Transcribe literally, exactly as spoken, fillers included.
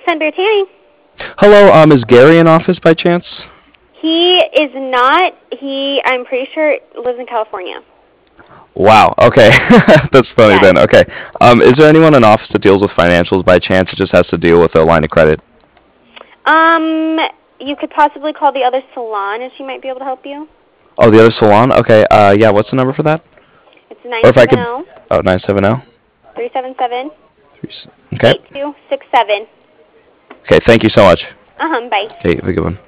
Senator Tanny. Hello, um, is Gary in office by chance? He is not. He, I'm pretty sure, lives in California. Wow, okay. That's funny Yes. then. Okay. Um, is there anyone in office that deals with financials by chance? It just has to deal with a line of credit. Um, you could possibly call the other salon, and she might be able to help you. Oh, the other salon? Okay, uh, yeah, what's the number for that? It's nine Or if I seven could... zero, Oh, nine seven zero? three seven seven, Okay. eight two six seven. Okay, thank you so much. Uh-huh, bye. Okay, have a good one.